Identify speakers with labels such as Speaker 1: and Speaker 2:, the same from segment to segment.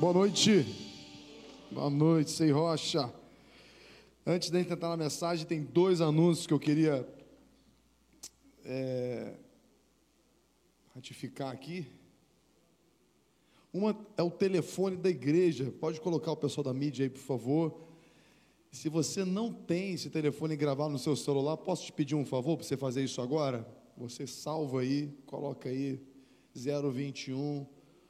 Speaker 1: Boa noite. Boa noite, Sei Rocha. Antes de entrar na mensagem, tem dois anúncios que eu queria ratificar aqui. Uma é o telefone da igreja. Pode colocar o pessoal da mídia aí, por favor. Se você não tem esse telefone gravado no seu celular, posso te pedir um favor para você fazer isso agora? Você salva aí, coloca aí 021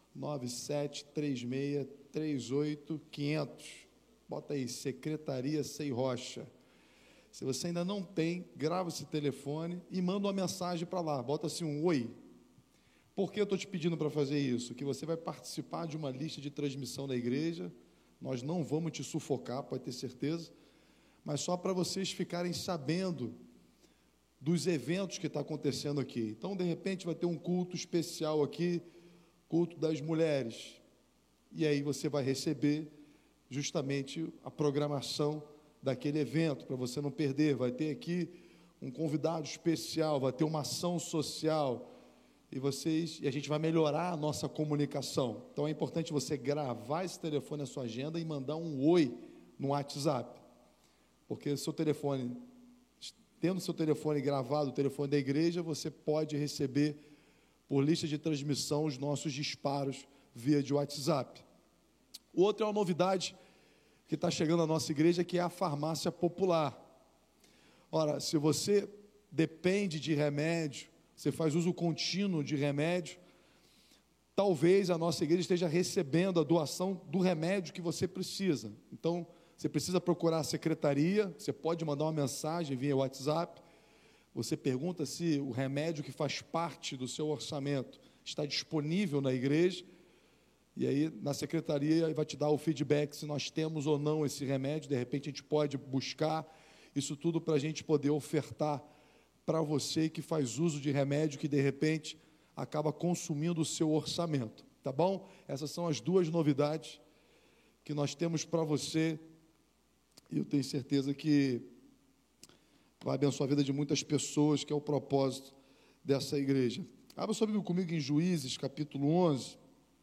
Speaker 1: 9736 38 500. Bota aí, Secretaria Sei Rocha. Se você ainda não tem, grava esse telefone e manda uma mensagem para lá. Bota assim um oi. Por que eu estou te pedindo para fazer isso? Que você vai participar de uma lista de transmissão da igreja. Nós não vamos te sufocar, pode ter certeza. Mas só para vocês ficarem sabendo dos eventos que está acontecendo aqui. Então, de repente, vai ter um culto especial aqui, culto das mulheres. E aí você vai receber justamente a programação daquele evento, para você não perder. Vai ter aqui um convidado especial, vai ter uma ação social, e a gente vai melhorar a nossa comunicação. Então é importante você gravar esse telefone na sua agenda e mandar um oi no WhatsApp, porque o seu telefone, tendo seu telefone gravado, o telefone da igreja, você pode receber por lista de transmissão os nossos disparos via de WhatsApp. O outro é uma novidade que está chegando na nossa igreja, que é a farmácia popular. Ora, se você depende de remédio, você faz uso contínuo de remédio, talvez a nossa igreja esteja recebendo a doação do remédio que você precisa. Então, você precisa procurar a secretaria, você pode mandar uma mensagem via WhatsApp, você pergunta se o remédio que faz parte do seu orçamento está disponível na igreja, e aí na secretaria vai te dar o feedback se nós temos ou não esse remédio. De repente a gente pode buscar isso tudo para a gente poder ofertar para você que faz uso de remédio, que de repente acaba consumindo o seu orçamento, tá bom? Essas são as duas novidades que nós temos para você, e eu tenho certeza que vai abençoar a vida de muitas pessoas, que é o propósito dessa igreja. Abra sua Bíblia comigo em Juízes, capítulo 11.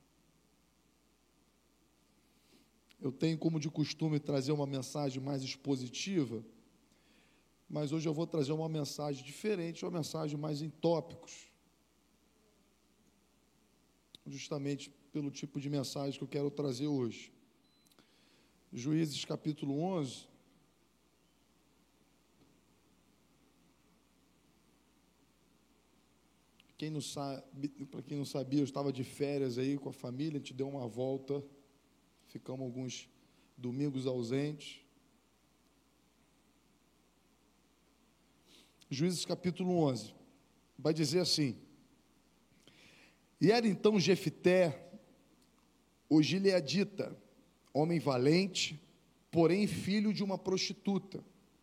Speaker 1: Eu tenho como de costume trazer uma mensagem mais expositiva, mas hoje eu vou trazer uma mensagem diferente, uma mensagem mais em tópicos, justamente pelo tipo de mensagem que eu quero trazer hoje. Juízes capítulo 11, para quem não sabia, eu estava de férias aí com a família, a gente deu uma volta, ficamos alguns domingos ausentes. Juízes capítulo 11, vai dizer assim: e era então Jefté, o gileadita, homem valente, porém filho de uma prostituta.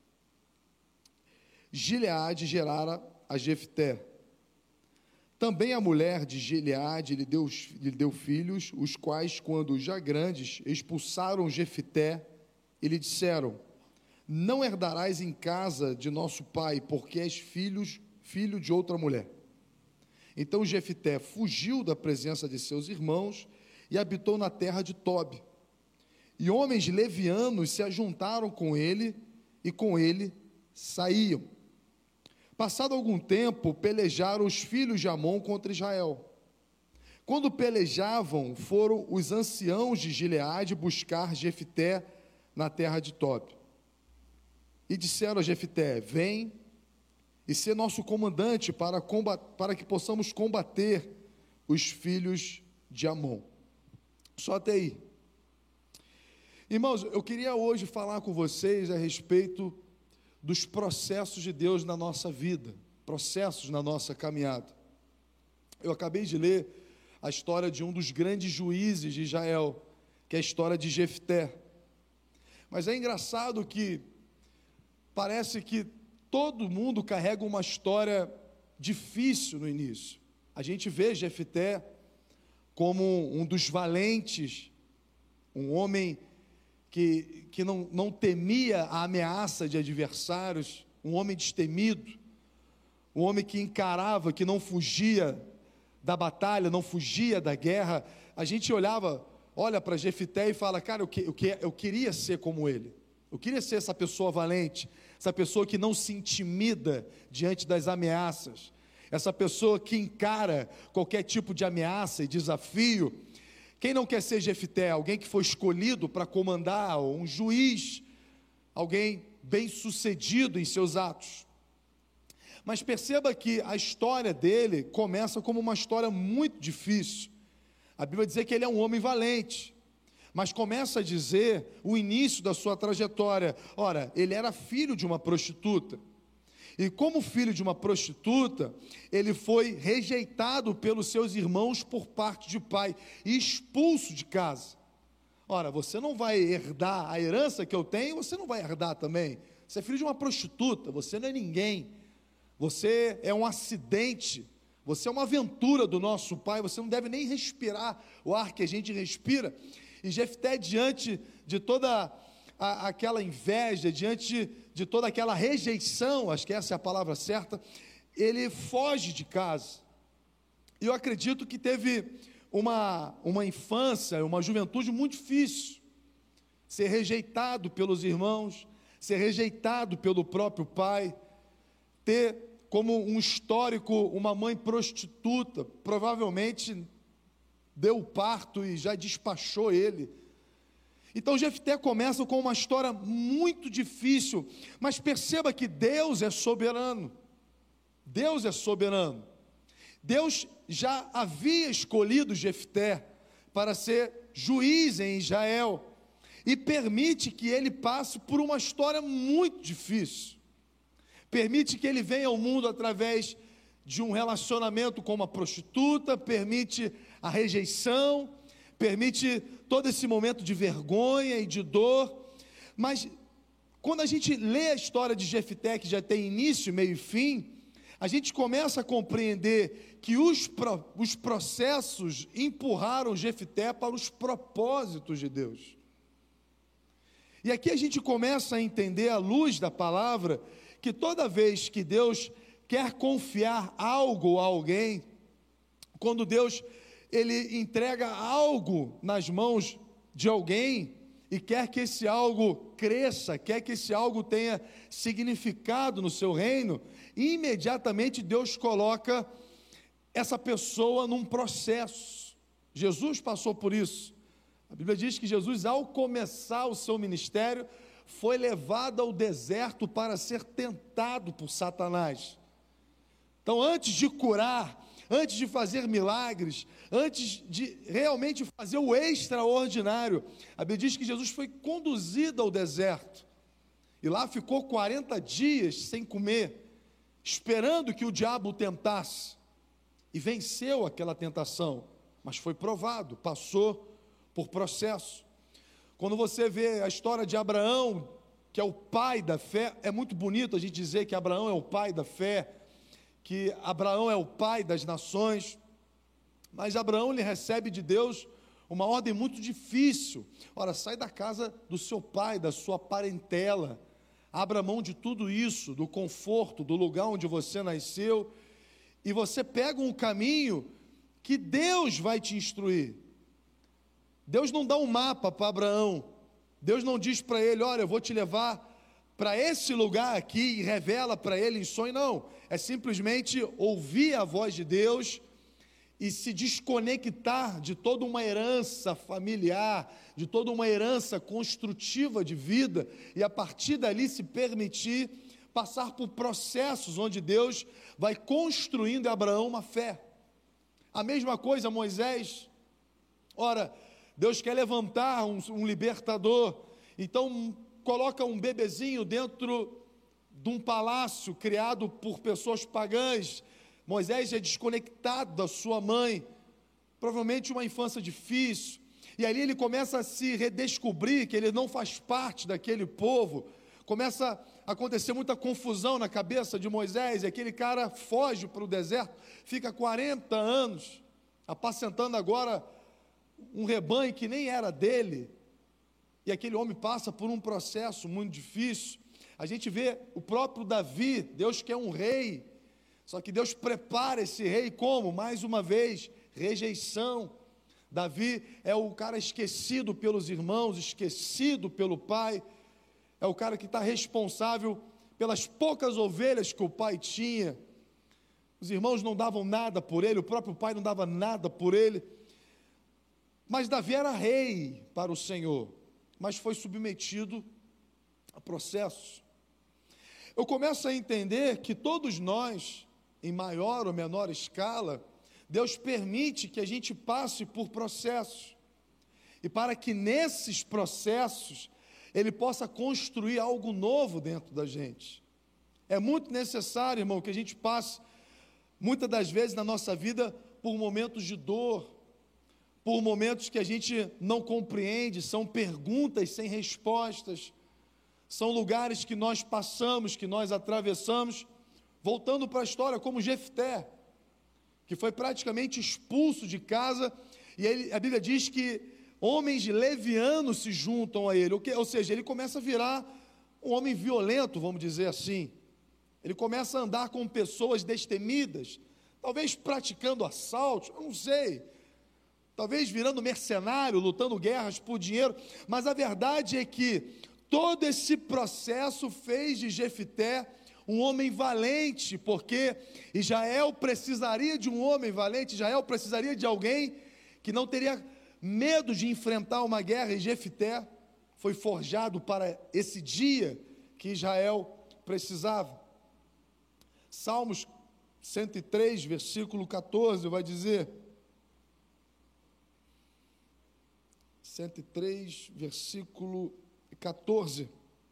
Speaker 1: Gileade gerara a Jefté. Também a mulher de Gileade lhe deu filhos, os quais, quando já grandes, expulsaram Jefté e lhe disseram: não herdarás em casa de nosso pai, porque és filho de outra mulher. Então Jefté fugiu da presença de seus irmãos e habitou na terra de Tobi. E homens levianos se ajuntaram com ele, e com ele saíam. Passado algum tempo, pelejaram os filhos de Amon contra Israel. Quando pelejavam, foram os anciãos de Gileade buscar Jefté na terra de Tobi. E disseram a Jefté: vem e ser nosso comandante para que possamos combater os filhos de Amon. Só até aí. Irmãos, eu queria hoje falar com vocês a respeito dos processos de Deus na nossa vida, processos na nossa caminhada. Eu acabei de ler a história de um dos grandes juízes de Israel, que é a história de Jefté. Mas é engraçado que parece que todo mundo carrega uma história difícil no início. A gente vê Jefté como um dos valentes, um homem que não temia a ameaça de adversários, um homem destemido, um homem que encarava, que não fugia da batalha, não fugia da guerra. A gente olhava olha para Jefité e fala: cara, eu queria ser como ele, eu queria ser essa pessoa valente, essa pessoa que não se intimida diante das ameaças, essa pessoa que encara qualquer tipo de ameaça e desafio. Quem não quer ser Jefité? Alguém que foi escolhido para comandar, ou um juiz, alguém bem sucedido em seus atos. Mas perceba que a história dele começa como uma história muito difícil. A Bíblia diz que ele é um homem valente, mas começa a dizer o início da sua trajetória. Ora, ele era filho de uma prostituta, e como filho de uma prostituta, ele foi rejeitado pelos seus irmãos por parte de pai, e expulso de casa. Ora, você não vai herdar a herança que eu tenho, você não vai herdar também. Você é filho de uma prostituta, você não é ninguém, você é um acidente, você é uma aventura do nosso pai, você não deve nem respirar o ar que a gente respira. E Jefté, diante de toda aquela inveja, diante de toda aquela rejeição, acho que essa é a palavra certa, ele foge de casa. E eu acredito que teve uma infância, uma juventude muito difícil, ser rejeitado pelos irmãos, ser rejeitado pelo próprio pai, ter como um histórico uma mãe prostituta, provavelmente deu o parto e já despachou ele. Então Jefté começa com uma história muito difícil, mas perceba que Deus é soberano. Deus é soberano. Deus já havia escolhido Jefté para ser juiz em Israel, e permite que ele passe por uma história muito difícil. Permite que ele venha ao mundo através de um relacionamento com uma prostituta, permite a rejeição, permite todo esse momento de vergonha e de dor. Mas quando a gente lê a história de Jefté, que já tem início, meio e fim, a gente começa a compreender que os processos empurraram Jefté para os propósitos de Deus. E aqui a gente começa a entender, à luz da palavra, que toda vez que Deus quer confiar algo a alguém, quando Deus ele entrega algo nas mãos de alguém e quer que esse algo cresça, quer que esse algo tenha significado no seu reino, imediatamente Deus coloca essa pessoa num processo. Jesus passou por isso. A Bíblia diz que Jesus, ao começar o seu ministério, foi levado ao deserto para ser tentado por Satanás. Então, antes de curar, antes de fazer milagres, antes de realmente fazer o extraordinário, a Bíblia diz que Jesus foi conduzido ao deserto, e lá ficou 40 dias sem comer, esperando que o diabo o tentasse, e venceu aquela tentação, mas foi provado, passou por processo. Quando você vê a história de Abraão, que é o pai da fé, é muito bonito a gente dizer que Abraão é o pai da fé, que Abraão é o pai das nações, mas Abraão ele recebe de Deus uma ordem muito difícil. Ora, sai da casa do seu pai, da sua parentela, abra mão de tudo isso, do conforto, do lugar onde você nasceu, e você pega um caminho que Deus vai te instruir. Deus não dá um mapa para Abraão, Deus não diz para ele: olha, eu vou te levar para esse lugar aqui, e revela para ele em sonho. Não, é simplesmente ouvir a voz de Deus e se desconectar de toda uma herança familiar, de toda uma herança construtiva de vida, e a partir dali se permitir passar por processos onde Deus vai construindo em Abraão uma fé. A mesma coisa Moisés. Ora, Deus quer levantar um libertador, então coloca um bebezinho dentro de um palácio criado por pessoas pagãs. Moisés é desconectado da sua mãe, provavelmente uma infância difícil, e ali ele começa a se redescobrir que ele não faz parte daquele povo. Começa a acontecer muita confusão na cabeça de Moisés, e aquele cara foge para o deserto, fica 40 anos, apacentando agora um rebanho que nem era dele, e aquele homem passa por um processo muito difícil. A gente vê o próprio Davi, Deus quer um rei, só que Deus prepara esse rei como? Mais uma vez, rejeição. Davi é o cara esquecido pelos irmãos, esquecido pelo pai, é o cara que está responsável pelas poucas ovelhas que o pai tinha. Os irmãos não davam nada por ele, o próprio pai não dava nada por ele. Mas Davi era rei para o Senhor, mas foi submetido a processos. Eu começo a entender que todos nós, em maior ou menor escala, Deus permite que a gente passe por processos. E para que nesses processos Ele possa construir algo novo dentro da gente. É muito necessário, irmão, que a gente passe, muitas das vezes na nossa vida, por momentos de dor, por momentos que a gente não compreende, são perguntas sem respostas, são lugares que nós passamos, que nós atravessamos. Voltando para a história, como Jefté, que foi praticamente expulso de casa, e a Bíblia diz que homens levianos se juntam a ele, ou seja, ele começa a virar um homem violento, vamos dizer assim. Ele começa a andar com pessoas destemidas, talvez praticando assaltos, eu não sei, talvez virando mercenário, lutando guerras por dinheiro, mas a verdade é que todo esse processo fez de Jefté um homem valente, porque Israel precisaria de um homem valente, Israel precisaria de alguém que não teria medo de enfrentar uma guerra, e Jefté foi forjado para esse dia que Israel precisava. Salmos 103, versículo 14, vai dizer, 103, versículo 14,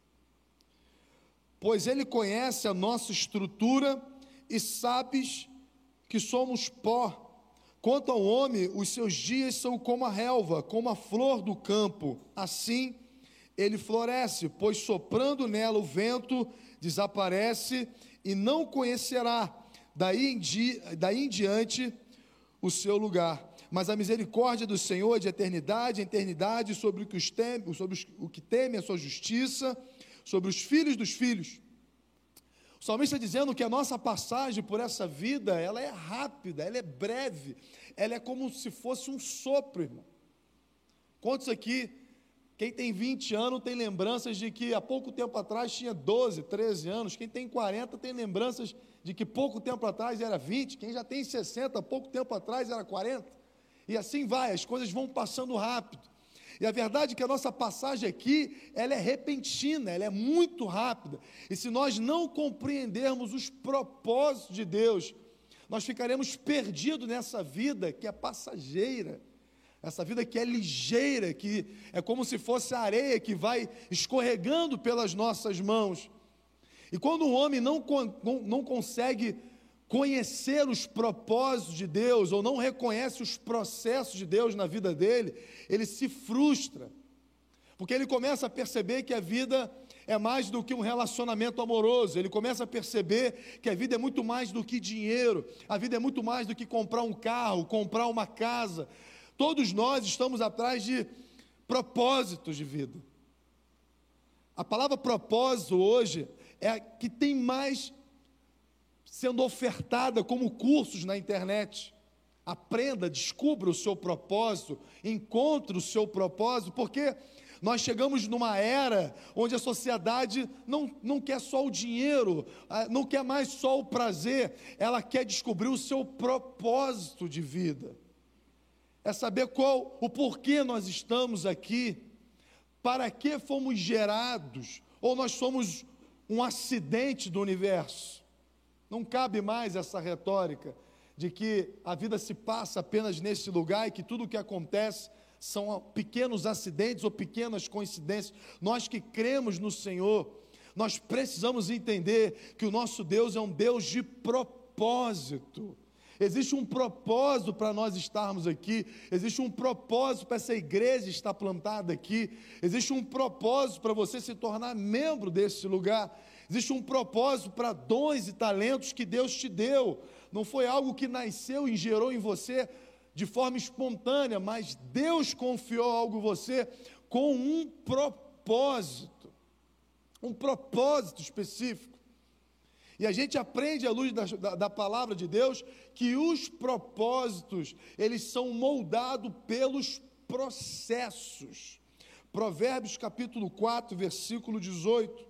Speaker 1: pois Ele conhece a nossa estrutura e sabes que somos pó. Quanto ao homem, os seus dias são como a relva, como a flor do campo. Assim, ele floresce, pois soprando nela o vento desaparece e não conhecerá daí em diante o seu lugar. Mas a misericórdia do Senhor é de eternidade em eternidade sobre o que teme a sua justiça, sobre os filhos dos filhos. O salmista está dizendo que a nossa passagem por essa vida, ela é rápida, ela é breve, ela é como se fosse um sopro, irmão. Quantos aqui, quem tem 20 anos tem lembranças de que há pouco tempo atrás tinha 12, 13 anos, quem tem 40 tem lembranças de que pouco tempo atrás era 20, quem já tem 60, pouco tempo atrás era 40, e assim vai, as coisas vão passando rápido. E a verdade é que a nossa passagem aqui, ela é repentina, ela é muito rápida. E se nós não compreendermos os propósitos de Deus, nós ficaremos perdidos nessa vida que é passageira, essa vida que é ligeira, que é como se fosse a areia que vai escorregando pelas nossas mãos. E quando o homem não consegue conhecer os propósitos de Deus, ou não reconhece os processos de Deus na vida dele, ele se frustra, porque ele começa a perceber que a vida é mais do que um relacionamento amoroso, ele começa a perceber que a vida é muito mais do que dinheiro, a vida é muito mais do que comprar um carro, comprar uma casa. Todos nós estamos atrás de propósitos de vida. A palavra propósito hoje é a que tem mais sendo ofertada como cursos na internet. Aprenda, descubra o seu propósito, encontre o seu propósito, porque nós chegamos numa era onde a sociedade não quer só o dinheiro, não quer mais só o prazer, ela quer descobrir o seu propósito de vida, é saber o porquê nós estamos aqui, para que fomos gerados, ou nós somos um acidente do universo. Não cabe mais essa retórica de que a vida se passa apenas nesse lugar e que tudo o que acontece são pequenos acidentes ou pequenas coincidências. Nós que cremos no Senhor, nós precisamos entender que o nosso Deus é um Deus de propósito. Existe um propósito para nós estarmos aqui, existe um propósito para essa igreja estar plantada aqui, existe um propósito para você se tornar membro desse lugar. Existe um propósito para dons e talentos que Deus te deu. Não foi algo que nasceu e gerou em você de forma espontânea, mas Deus confiou algo em você com um propósito específico. E a gente aprende à luz da palavra de Deus que os propósitos, eles são moldados pelos processos. Provérbios capítulo 4, versículo 18.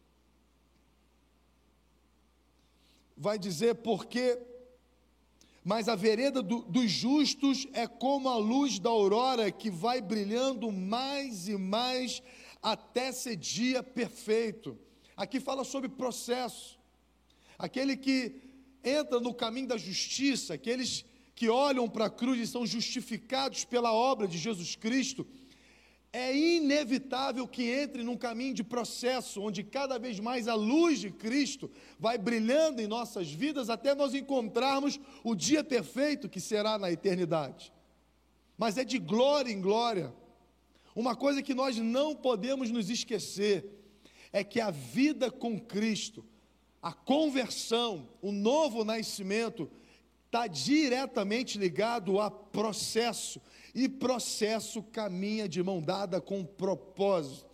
Speaker 1: Vai dizer, mas a vereda dos justos é como a luz da aurora que vai brilhando mais e mais até ser dia perfeito. Aqui fala sobre processo. Aquele que entra no caminho da justiça, aqueles que olham para a cruz e são justificados pela obra de Jesus Cristo, é inevitável que entre num caminho de processo, onde cada vez mais a luz de Cristo vai brilhando em nossas vidas, até nós encontrarmos o dia perfeito que será na eternidade. Mas é de glória em glória. Uma coisa que nós não podemos nos esquecer, é que a vida com Cristo, a conversão, o novo nascimento, está diretamente ligado a processo, e processo caminha de mão dada com propósito.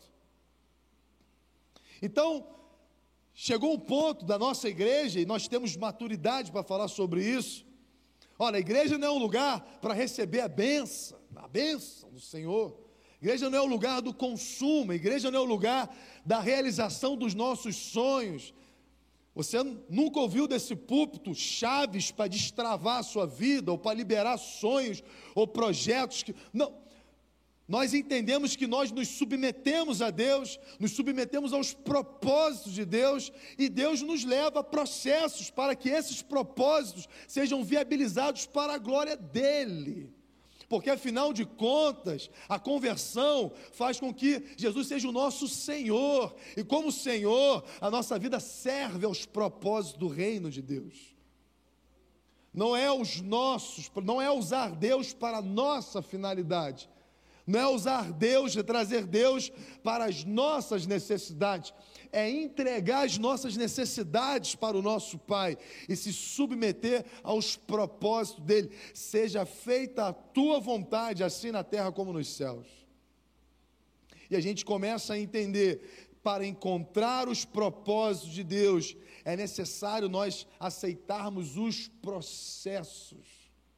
Speaker 1: Então, chegou o ponto da nossa igreja, e nós temos maturidade para falar sobre isso. Olha, a igreja não é um lugar para receber a bênção do Senhor. A igreja não é o lugar do consumo, a igreja não é o lugar da realização dos nossos sonhos. Você nunca ouviu desse púlpito chaves para destravar a sua vida, ou para liberar sonhos, ou projetos que... Não, nós entendemos que nós nos submetemos a Deus, nos submetemos aos propósitos de Deus, e Deus nos leva a processos para que esses propósitos sejam viabilizados para a glória dEle. Porque afinal de contas, a conversão faz com que Jesus seja o nosso Senhor, e como Senhor, a nossa vida serve aos propósitos do reino de Deus. Não é usar Deus para a nossa finalidade, não é usar Deus, é trazer Deus para as nossas necessidades, é entregar as nossas necessidades para o nosso Pai e se submeter aos propósitos dEle. Seja feita a tua vontade, assim na terra como nos céus. E a gente começa a entender, para encontrar os propósitos de Deus, é necessário nós aceitarmos os processos.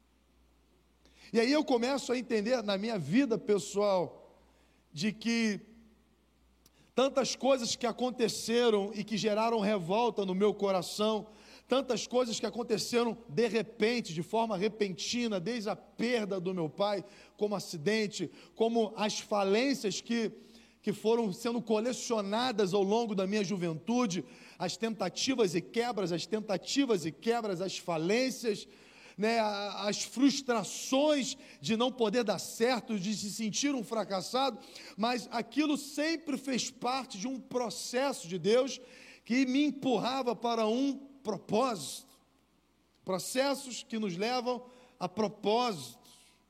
Speaker 1: E aí eu começo a entender na minha vida pessoal, de que tantas coisas que aconteceram e que geraram revolta no meu coração, tantas coisas que aconteceram de repente, de forma repentina, desde a perda do meu pai, como acidente, como as falências que foram sendo colecionadas ao longo da minha juventude, as tentativas e quebras, as falências, né, as frustrações de não poder dar certo, de se sentir um fracassado, mas aquilo sempre fez parte de um processo de Deus que me empurrava para um propósito. Processos que nos levam a propósitos.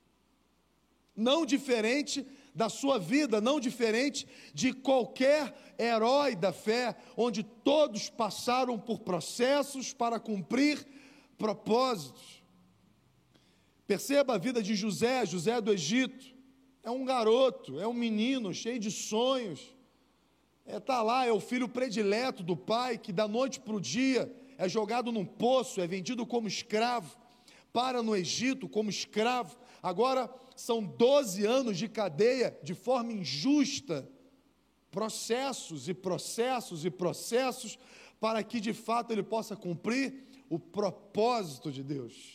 Speaker 1: Não diferente da sua vida, não diferente de qualquer herói da fé, onde todos passaram por processos para cumprir propósitos. Perceba a vida de José do Egito. É um garoto, é um menino cheio de sonhos. Está lá, é o filho predileto do pai, que da noite para o dia é jogado num poço, é vendido como escravo, para no Egito como escravo. Agora são 12 anos de cadeia de forma injusta. Processos e processos e processos, para que de fato ele possa cumprir o propósito de Deus.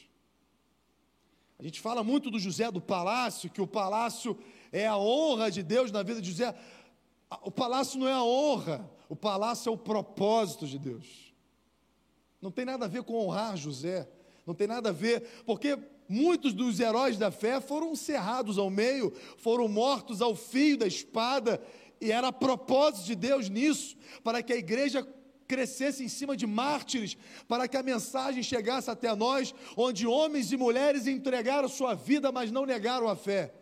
Speaker 1: A gente fala muito do José do palácio, que o palácio é a honra de Deus na vida de José. O palácio não é a honra, o palácio é o propósito de Deus. Não tem nada a ver com honrar José, não tem nada a ver, porque muitos dos heróis da fé foram cerrados ao meio, foram mortos ao fio da espada, e era propósito de Deus nisso, para que a igreja crescesse em cima de mártires, para que a mensagem chegasse até nós, onde homens e mulheres entregaram sua vida, mas não negaram a fé.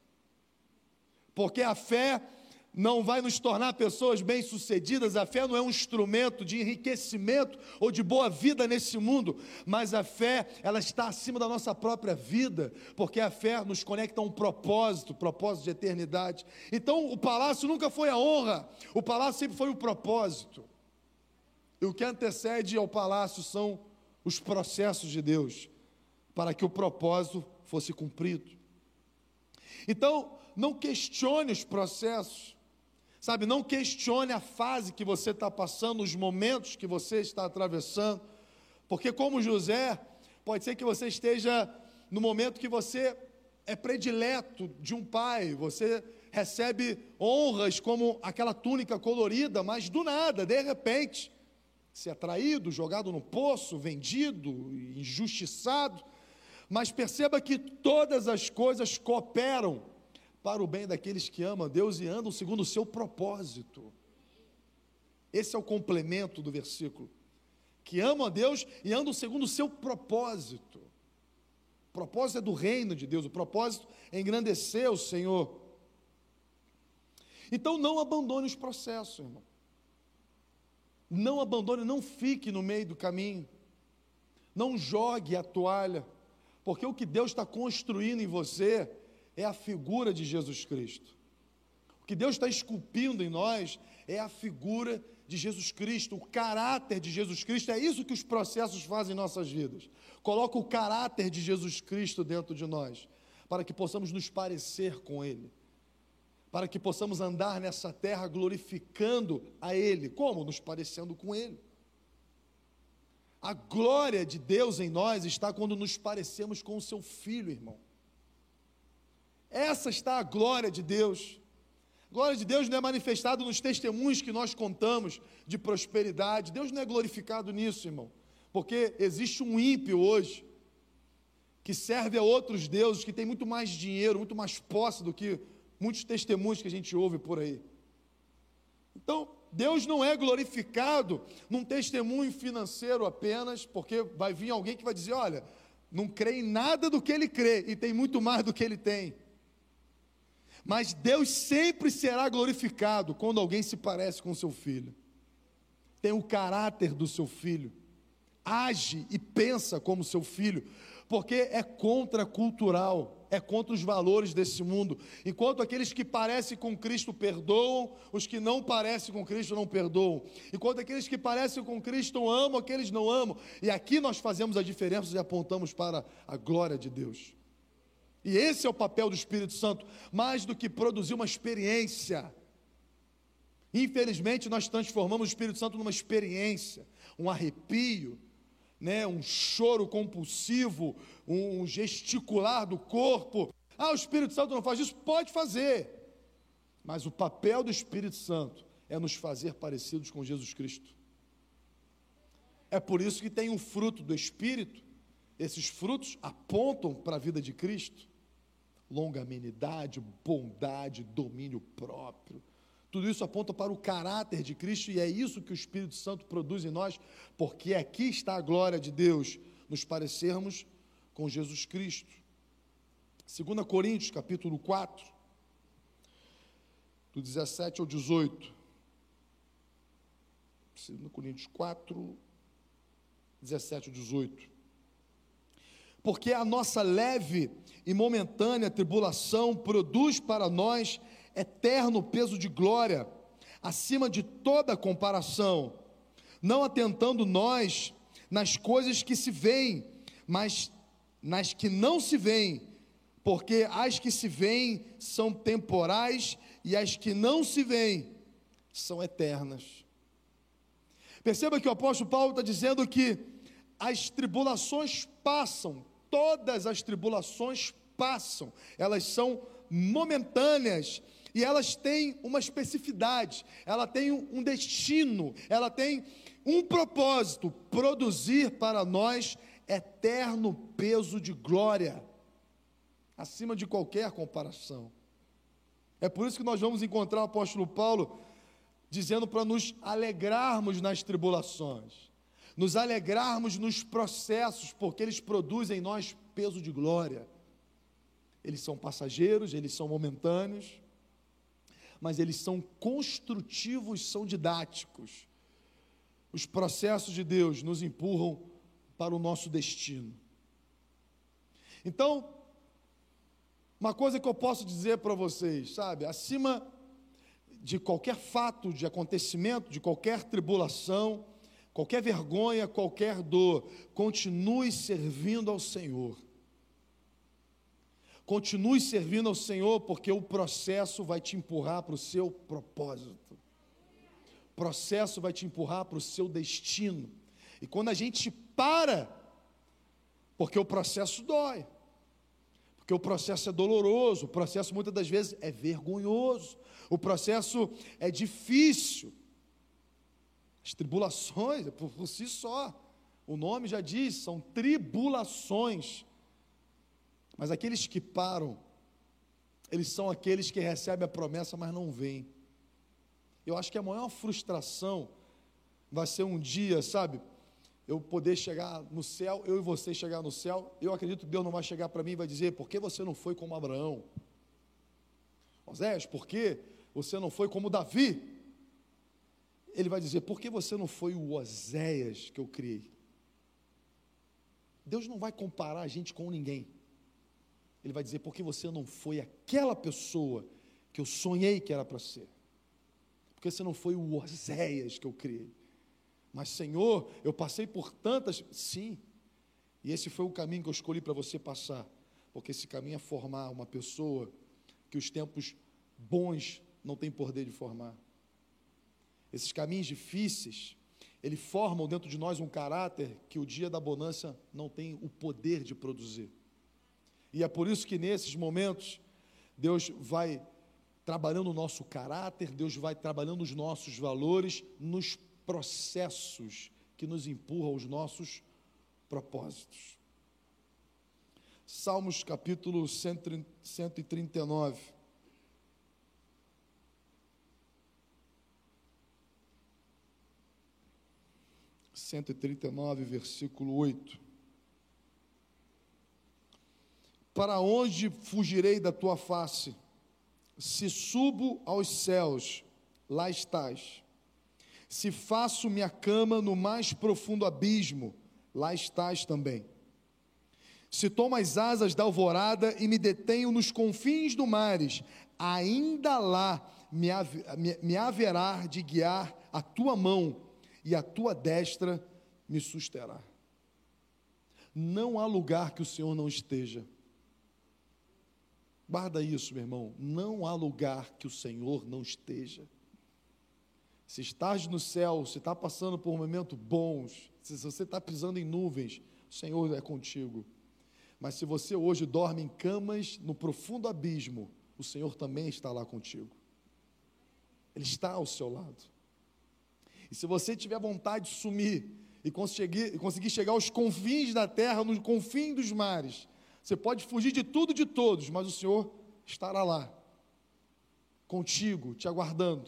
Speaker 1: Porque a fé não vai nos tornar pessoas bem-sucedidas, a fé não é um instrumento de enriquecimento ou de boa vida nesse mundo, mas a fé, ela está acima da nossa própria vida, porque a fé nos conecta a um propósito de eternidade. Então o palácio nunca foi a honra, o palácio sempre foi o propósito. E o que antecede ao palácio são os processos de Deus, para que o propósito fosse cumprido. Então, não questione os processos, sabe? Não questione a fase que você está passando, os momentos que você está atravessando, porque como José, pode ser que você esteja no momento que você é predileto de um pai, você recebe honras como aquela túnica colorida, mas do nada, de repente, se é traído, jogado no poço, vendido, injustiçado, mas perceba que todas as coisas cooperam para o bem daqueles que amam a Deus e andam segundo o seu propósito. Esse é o complemento do versículo, que amam a Deus e andam segundo o seu propósito. O propósito é do reino de Deus, o propósito é engrandecer o Senhor. Então não abandone os processos, irmão. Não abandone, não fique no meio do caminho. Não jogue a toalha, porque o que Deus está construindo em você é a figura de Jesus Cristo. O que Deus está esculpindo em nós é a figura de Jesus Cristo, o caráter de Jesus Cristo. É isso que os processos fazem em nossas vidas. Coloca o caráter de Jesus Cristo dentro de nós, para que possamos nos parecer com Ele, para que possamos andar nessa terra glorificando a Ele. Como? Nos parecendo com Ele. A glória de Deus em nós está quando nos parecemos com o seu Filho, irmão. Essa está a glória de Deus. A glória de Deus não é manifestada nos testemunhos que nós contamos de prosperidade. Deus não é glorificado nisso, irmão. Porque existe um ímpio hoje, que serve a outros deuses, que tem muito mais dinheiro, muito mais posse do que muitos testemunhos que a gente ouve por aí. Então, Deus não é glorificado num testemunho financeiro apenas, porque vai vir alguém que vai dizer, olha, não crê em nada do que ele crê, e tem muito mais do que ele tem. Mas Deus sempre será glorificado quando alguém se parece com seu filho, tem o caráter do seu filho, age e pensa como seu filho, porque é contracultural, é contra os valores desse mundo. Enquanto aqueles que parecem com Cristo perdoam, os que não parecem com Cristo não perdoam. Enquanto aqueles que parecem com Cristo amam, aqueles não amam. E aqui nós fazemos a diferença e apontamos para a glória de Deus. E esse é o papel do Espírito Santo, mais do que produzir uma experiência. Infelizmente, nós transformamos o Espírito Santo numa experiência, um arrepio, né, um choro compulsivo, um gesticular do corpo. Ah, o Espírito Santo não faz isso? Pode fazer, mas o papel do Espírito Santo é nos fazer parecidos com Jesus Cristo. É por isso que tem um fruto do Espírito. Esses frutos apontam para a vida de Cristo: longanimidade, bondade, domínio próprio. Tudo isso aponta para o caráter de Cristo, e é isso que o Espírito Santo produz em nós, porque aqui está a glória de Deus, nos parecermos com Jesus Cristo. 2 Coríntios, capítulo 4, do 17 ao 18. 2 Coríntios 4, 17 ao 18. Porque a nossa leve e momentânea tribulação produz para nós eterno peso de glória, acima de toda comparação, não atentando nós nas coisas que se veem, mas nas que não se veem, porque as que se veem são temporais e as que não se veem são eternas. Perceba que o apóstolo Paulo está dizendo que as tribulações passam, todas as tribulações passam, elas são momentâneas, e elas têm uma especificidade, ela tem um destino, ela tem um propósito: produzir para nós eterno peso de glória, acima de qualquer comparação. É por isso que nós vamos encontrar o apóstolo Paulo dizendo para nos alegrarmos nas tribulações, nos alegrarmos nos processos, porque eles produzem em nós peso de glória. Eles são passageiros, eles são momentâneos, mas eles são construtivos, são didáticos. Os processos de Deus nos empurram para o nosso destino. Então, uma coisa que eu posso dizer para vocês, sabe, acima de qualquer fato, de acontecimento, de qualquer tribulação, qualquer vergonha, qualquer dor, continue servindo ao Senhor. Continue servindo ao Senhor, porque o processo vai te empurrar para o seu propósito. O processo vai te empurrar para o seu destino. E quando a gente para, porque o processo dói, porque o processo é doloroso, o processo muitas das vezes é vergonhoso, o processo é difícil. As tribulações, por si só, o nome já diz, são tribulações. Mas aqueles que param, eles são aqueles que recebem a promessa, mas não veem. Eu acho que a maior frustração vai ser um dia, sabe, eu poder chegar no céu, eu e você chegar no céu. Eu acredito que Deus não vai chegar para mim e vai dizer: por que você não foi como Abraão? Oséias, por que você não foi como Davi? Ele vai dizer: por que você não foi o Oséias que eu criei? Deus não vai comparar a gente com ninguém. Ele vai dizer: por que você não foi aquela pessoa que eu sonhei que era para ser? Porque você não foi o Oséias que eu criei. Mas, Senhor, eu passei por tantas... Sim, e esse foi o caminho que eu escolhi para você passar, porque esse caminho é formar uma pessoa que os tempos bons não têm poder de formar. Esses caminhos difíceis, eles formam dentro de nós um caráter que o dia da bonança não tem o poder de produzir. E é por isso que nesses momentos, Deus vai trabalhando o nosso caráter, Deus vai trabalhando os nossos valores, nos processos que nos empurram aos nossos propósitos. Salmos capítulo 139. Versículo 8. Para onde fugirei da tua face? Se subo aos céus, lá estás. Se faço minha cama no mais profundo abismo, lá estás também. Se tomo as asas da alvorada e me detenho nos confins do mares, ainda lá me haverá de guiar a tua mão, e a tua destra me susterá. Não há lugar que o Senhor não esteja. Guarda isso, meu irmão. Não há lugar que o Senhor não esteja. Se estás no céu, se está passando por momentos bons, se você está pisando em nuvens, o Senhor é contigo. Mas se você hoje dorme em camas no profundo abismo, o Senhor também está lá contigo. Ele está ao seu lado. E se você tiver vontade de sumir e conseguir chegar aos confins da terra, no confim dos mares, você pode fugir de tudo e de todos, mas o Senhor estará lá, contigo, te aguardando,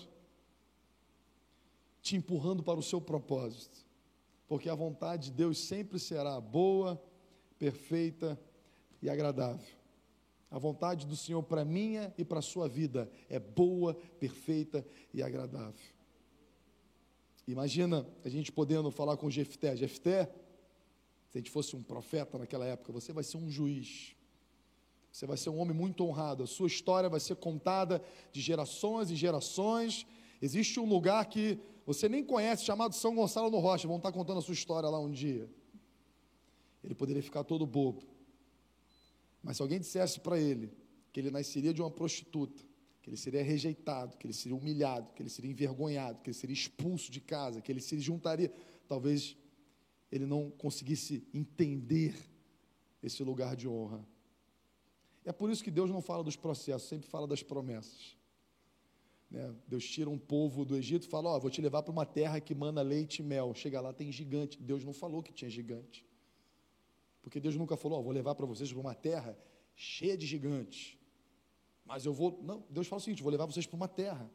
Speaker 1: te empurrando para o seu propósito, porque a vontade de Deus sempre será boa, perfeita e agradável. A vontade do Senhor para a minha e para a sua vida é boa, perfeita e agradável. Imagina a gente podendo falar com Jefté. Jefté, se a gente fosse um profeta naquela época, você vai ser um juiz, você vai ser um homem muito honrado, a sua história vai ser contada de gerações e gerações. Existe um lugar que você nem conhece, chamado São Gonçalo no Rocha, vão estar contando a sua história lá um dia. Ele poderia ficar todo bobo, mas se alguém dissesse para ele que ele nasceria de uma prostituta, que ele seria rejeitado, que ele seria humilhado, que ele seria envergonhado, que ele seria expulso de casa, que ele se juntaria, talvez ele não conseguisse entender esse lugar de honra. É por isso que Deus não fala dos processos, sempre fala das promessas. Deus tira um povo do Egito e fala: vou te levar para uma terra que mana leite e mel. Chega lá, tem gigante. Deus não falou que tinha gigante, porque Deus nunca falou: vou levar para vocês para uma terra cheia de gigantes, mas eu vou... Não, Deus fala o seguinte: vou levar vocês para uma terra,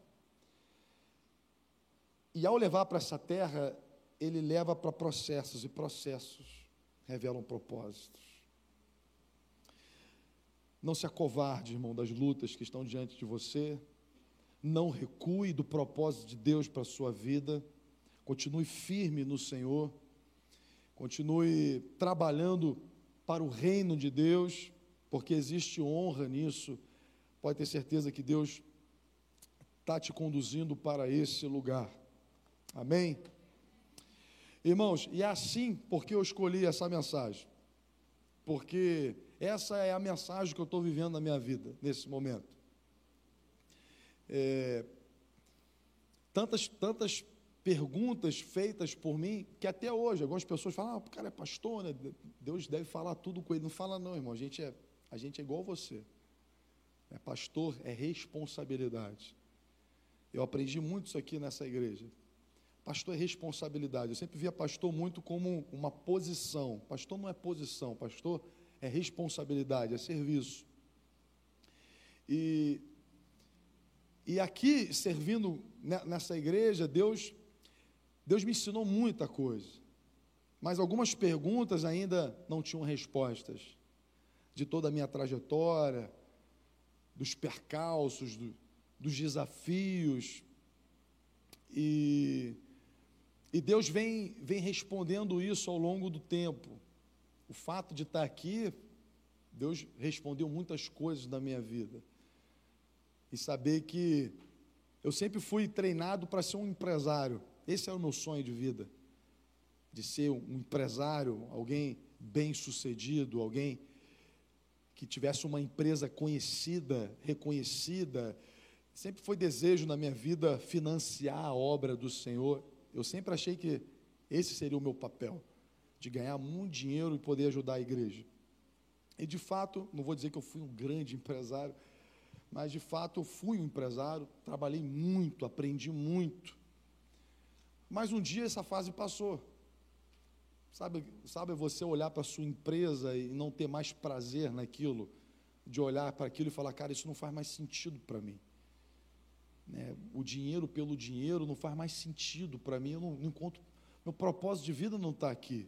Speaker 1: e ao levar para essa terra, Ele leva para processos, e processos revelam propósitos. Não se acovarde, irmão, das lutas que estão diante de você. Não recue do propósito de Deus para a sua vida. Continue firme no Senhor. Continue trabalhando para o reino de Deus, porque existe honra nisso. Pode ter certeza que Deus está te conduzindo para esse lugar. Amém? Irmãos, e é assim porque eu escolhi essa mensagem. Porque essa é a mensagem que eu estou vivendo na minha vida, nesse momento. Tantas perguntas feitas por mim, que até hoje, algumas pessoas falam, o cara é pastor, né? Deus deve falar tudo com ele. Não fala não, irmão, a gente é igual você. Pastor é responsabilidade. Eu aprendi muito isso aqui nessa igreja. Pastor é responsabilidade. Eu sempre via pastor muito como uma posição. Pastor não é posição, pastor é responsabilidade, é serviço. E aqui, servindo nessa igreja, Deus me ensinou muita coisa. Mas algumas perguntas ainda não tinham respostas. De toda a minha trajetória, dos percalços, dos desafios. E Deus vem respondendo isso ao longo do tempo. O fato de estar aqui, Deus respondeu muitas coisas na minha vida. E saber que eu sempre fui treinado para ser um empresário. Esse era o meu sonho de vida. De ser um empresário, alguém bem-sucedido, alguém que tivesse uma empresa conhecida, reconhecida. Sempre foi desejo na minha vida financiar a obra do Senhor. Eu sempre achei que esse seria o meu papel, de ganhar muito dinheiro e poder ajudar a igreja. E de fato, não vou dizer que eu fui um grande empresário, mas de fato eu fui um empresário, trabalhei muito, aprendi muito. Mas um dia essa fase passou. Sabe você olhar para a sua empresa e não ter mais prazer naquilo, de olhar para aquilo e falar, cara, isso não faz mais sentido para mim. O dinheiro pelo dinheiro não faz mais sentido para mim, eu não encontro, meu propósito de vida não está aqui.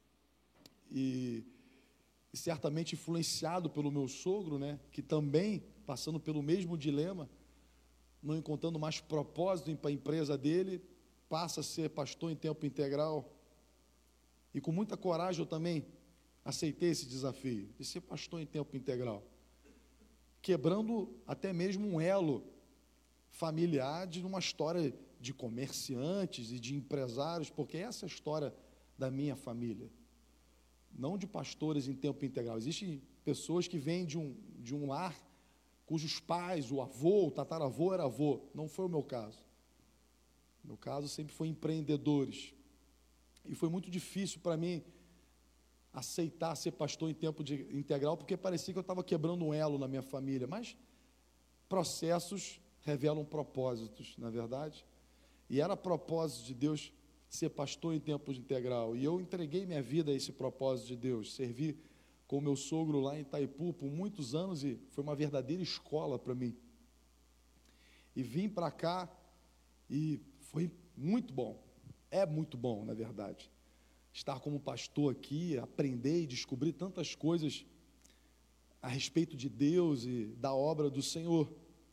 Speaker 1: E certamente influenciado pelo meu sogro, que também, passando pelo mesmo dilema, não encontrando mais propósito para a empresa dele, passa a ser pastor em tempo integral. E com muita coragem eu também aceitei esse desafio, de ser pastor em tempo integral, quebrando até mesmo um elo familiar de uma história de comerciantes e de empresários, porque essa é a história da minha família, não de pastores em tempo integral. Existem pessoas que vêm de um lar cujos pais, o avô, o tataravô era avô. Não foi o meu caso. O meu caso sempre foi empreendedores. E foi muito difícil para mim aceitar ser pastor em tempo integral, porque parecia que eu estava quebrando um elo na minha família. Mas processos revelam propósitos, não é verdade? E era propósito de Deus ser pastor em tempo integral. E eu entreguei minha vida a esse propósito de Deus. Servi com o meu sogro lá em Itaipu por muitos anos e foi uma verdadeira escola para mim. E vim para cá e foi muito bom. É muito bom, na verdade, estar como pastor aqui, aprender e descobrir tantas coisas a respeito de Deus e da obra do Senhor.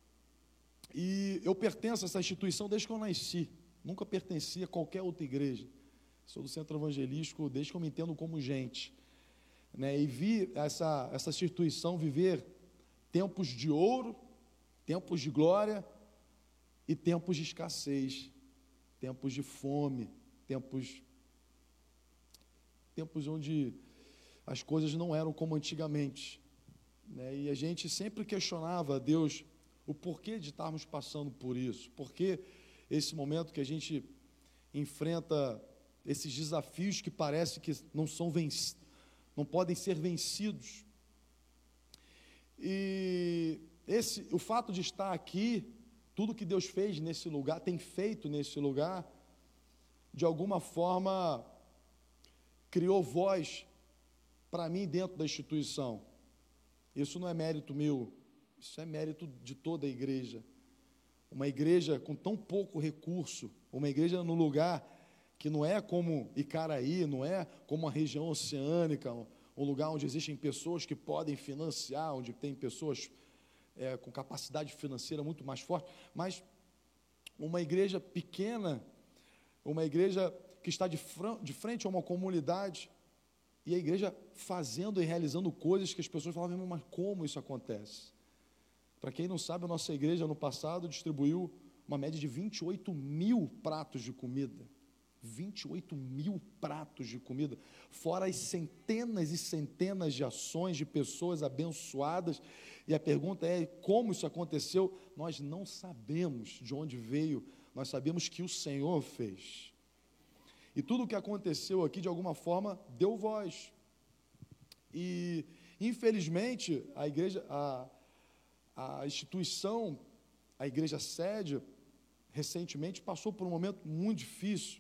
Speaker 1: E eu pertenço a essa instituição desde que eu nasci, nunca pertenci a qualquer outra igreja. Sou do Centro Evangelístico desde que eu me entendo como gente. E vi essa instituição viver tempos de ouro, tempos de glória e tempos de escassez. Tempos de fome, tempos onde as coisas não eram como antigamente. E a gente sempre questionava a Deus o porquê de estarmos passando por isso, porquê esse momento que a gente enfrenta esses desafios que parece que não podem ser vencidos. E o fato de estar aqui, tudo que Deus fez nesse lugar, tem feito nesse lugar, de alguma forma, criou voz para mim dentro da instituição. Isso não é mérito meu, isso é mérito de toda a igreja. Uma igreja com tão pouco recurso, uma igreja no lugar que não é como Icaraí, não é como a região oceânica, um lugar onde existem pessoas que podem financiar, onde tem pessoas com capacidade financeira muito mais forte, mas uma igreja pequena, uma igreja que está de frente a uma comunidade, e a igreja fazendo e realizando coisas que as pessoas falavam, mas como isso acontece? Para quem não sabe, a nossa igreja no passado distribuiu uma média de 28 mil pratos de comida. 28 mil pratos de comida, fora as centenas e centenas de ações de pessoas abençoadas. E a pergunta é: como isso aconteceu? Nós não sabemos de onde veio, nós sabemos que o Senhor fez. E tudo o que aconteceu aqui, de alguma forma, deu voz. E, infelizmente, a igreja, a instituição, a igreja sede, recentemente passou por um momento muito difícil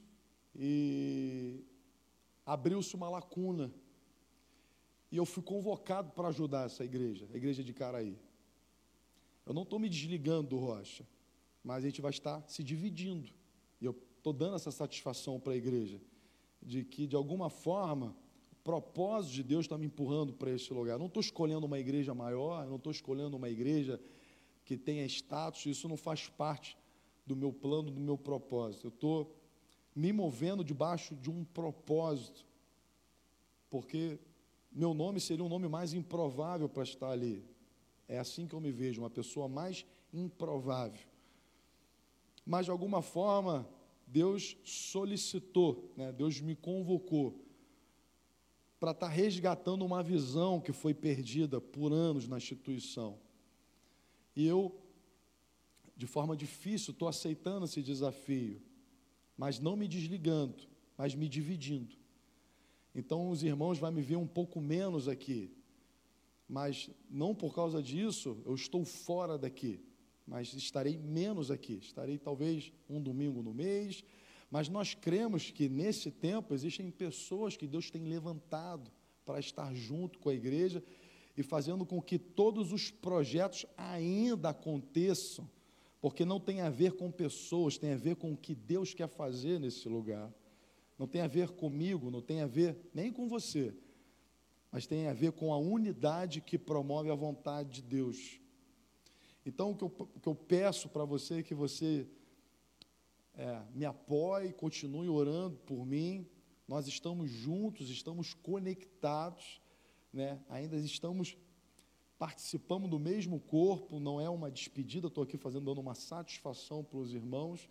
Speaker 1: e abriu-se uma lacuna. E eu fui convocado para ajudar essa igreja, a igreja de Caraí. Eu não estou me desligando do Rocha, mas a gente vai estar se dividindo. E eu estou dando essa satisfação para a igreja, de que, de alguma forma, o propósito de Deus está me empurrando para esse lugar. Eu não estou escolhendo uma igreja maior, eu não estou escolhendo uma igreja que tenha status, isso não faz parte do meu plano, do meu propósito. Eu estou me movendo debaixo de um propósito, porque meu nome seria um nome mais improvável para estar ali. É assim que eu me vejo, uma pessoa mais improvável. Mas, de alguma forma, Deus solicitou, né? Deus me convocou para estar resgatando uma visão que foi perdida por anos na instituição. E eu, de forma difícil, estou aceitando esse desafio, mas não me desligando, mas me dividindo. Então, os irmãos vão me ver um pouco menos aqui, mas não por causa disso eu estou fora daqui, mas estarei menos aqui, estarei talvez um domingo no mês, mas nós cremos que nesse tempo existem pessoas que Deus tem levantado para estar junto com a igreja e fazendo com que todos os projetos ainda aconteçam, porque não tem a ver com pessoas, tem a ver com o que Deus quer fazer nesse lugar. Não tem a ver comigo, não tem a ver nem com você, mas tem a ver com a unidade que promove a vontade de Deus. Então, o que eu peço para você é que você me apoie, continue orando por mim. Nós estamos juntos, estamos conectados, né? Ainda participamos do mesmo corpo, não é uma despedida, estou aqui dando uma satisfação para os irmãos,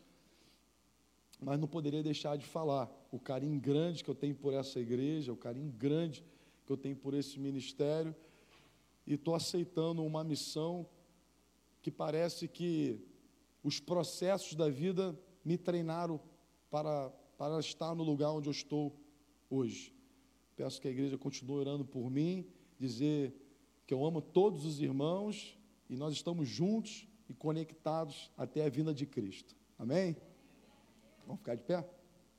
Speaker 1: mas não poderia deixar de falar o carinho grande que eu tenho por essa igreja, o carinho grande que eu tenho por esse ministério, e estou aceitando uma missão que parece que os processos da vida me treinaram para estar no lugar onde eu estou hoje. Peço que a igreja continue orando por mim, dizer que eu amo todos os irmãos e nós estamos juntos e conectados até a vinda de Cristo. Amém? Vamos ficar de pé?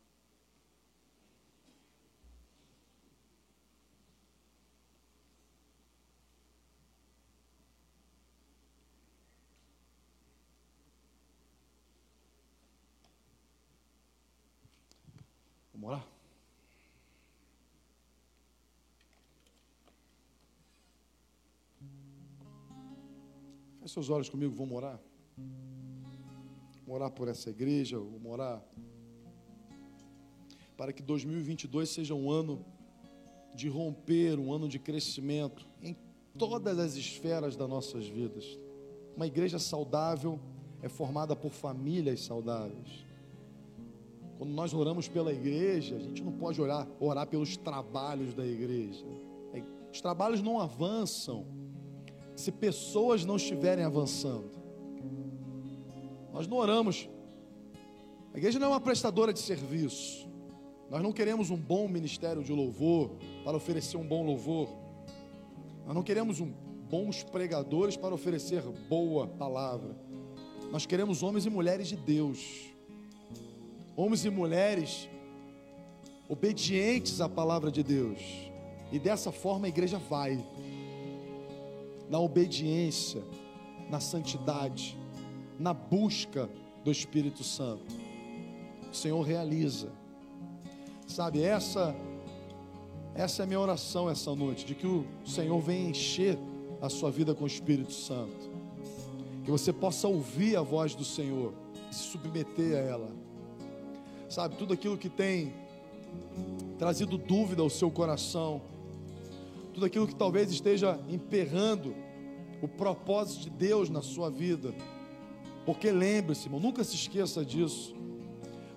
Speaker 1: Vamos orar? Feche seus olhos comigo, vamos orar? Vamos orar por essa igreja, vamos orar para que 2022 seja um ano de romper, um ano de crescimento em todas as esferas das nossas vidas. Uma igreja saudável é formada por famílias saudáveis. Quando nós oramos pela igreja, a gente não pode orar pelos trabalhos da igreja. Os trabalhos não avançam se pessoas não estiverem avançando. Nós não oramos. A igreja não é uma prestadora de serviço. Nós não queremos um bom ministério de louvor para oferecer um bom louvor. Nós não queremos bons pregadores para oferecer boa palavra. Nós queremos homens e mulheres de Deus. Homens e mulheres obedientes à palavra de Deus. E dessa forma a igreja vai. Na obediência, na santidade, na busca do Espírito Santo. O Senhor realiza. Sabe, essa é a minha oração essa noite, de que o Senhor venha encher a sua vida com o Espírito Santo. Que você possa ouvir a voz do Senhor e se submeter a ela. Sabe, tudo aquilo que tem trazido dúvida ao seu coração, tudo aquilo que talvez esteja emperrando o propósito de Deus na sua vida. Porque lembre-se, irmão, nunca se esqueça disso.